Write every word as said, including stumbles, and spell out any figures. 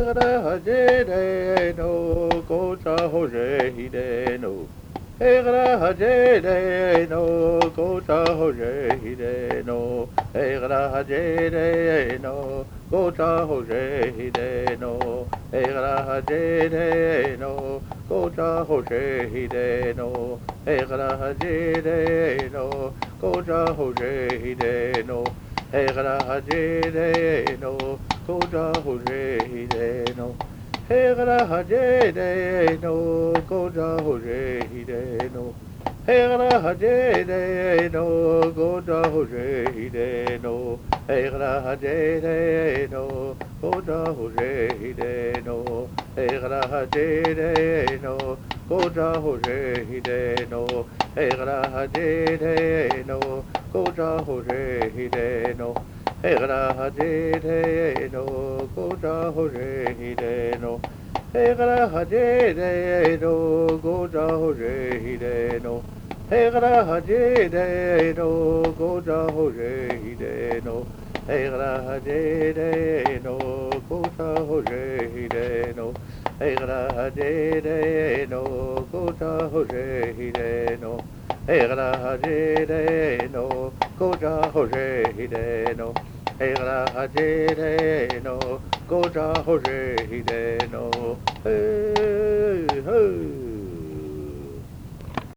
hajede no kocha hoje hide no. Egra hajede no kocha hoje hide no. Egra hajede no kocha hoje hide no. Egra hajede no kocha hoje hide no. Egra hajede no kocha hoje hide no. Egra hajede no kocha hoje hide no. Hegra hajede no kocha hoje hide no. Hegra hajede no kocha hoje hide no. Hegra hajede no kocha hoje hide no. Hegra hajede no kocha hoje hide no. Hegra hajede no kocha hoje hide no. Egra hajede no kocha hoje hide no. Egra hajede no kocha hoje hide no. Egra hajede no kocha hoje hide no. Egra hajede no kocha hoje hide no. Egra hajede no kocha hoje hide no. Egra hajede no kocha hoje hide no. Egra hajede no kocha hoje hide no. Hey, hey.